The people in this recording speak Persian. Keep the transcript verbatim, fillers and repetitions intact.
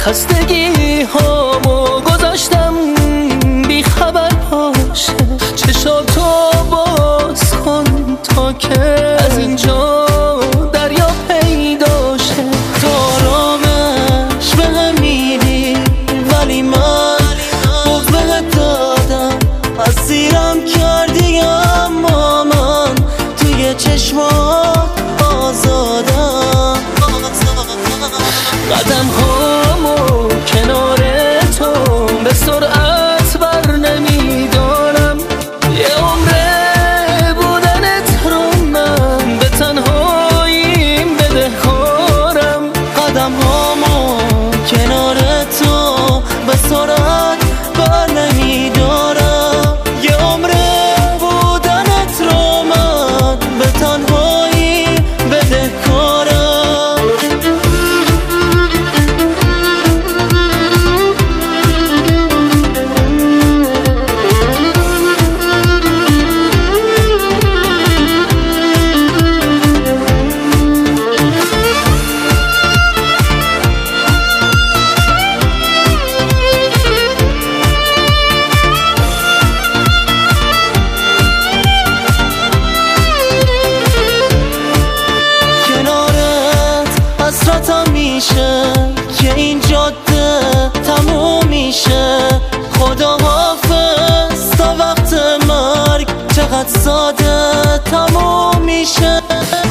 خستگی هامو گذاشتم بی خبر باشه، چشاتو باز کن تا که از اینجا دریا پیدا شه. دارامش به هم میری ولی من بغض بهت دادم، اسیرم کردی اما من توی چشمات آزادم. قدم هامو کنار تو به سرعت بر نمیدارم، یه عمره بودنت رو من به تنهاییم بدهکارم. قدم هامو کنار تو به سرعت بر نمیدارم، یه عمره بودنت رو من به تنهایی بدهکارم. حسرتم میشه که این جاده تموم میشه. خدا حافظ تا وقت مرگ چقدر ساده تموم میشه.